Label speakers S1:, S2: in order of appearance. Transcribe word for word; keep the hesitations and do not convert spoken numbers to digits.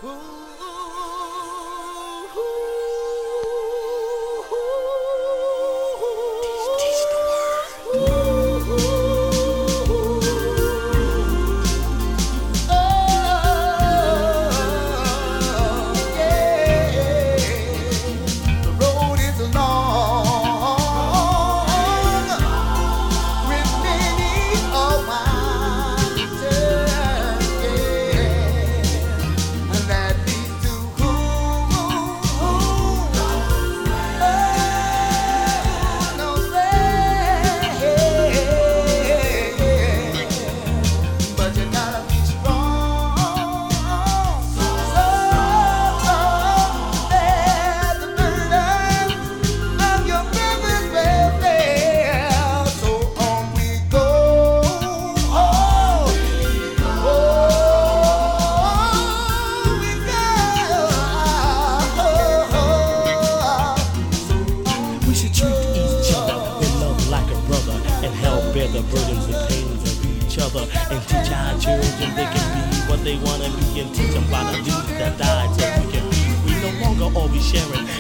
S1: We should treat each other with love like a brother and help bear the burdens and pains of each other and teach our children they can be what they want to be and teach them by the leaves that died so we can be. We no longer always sharing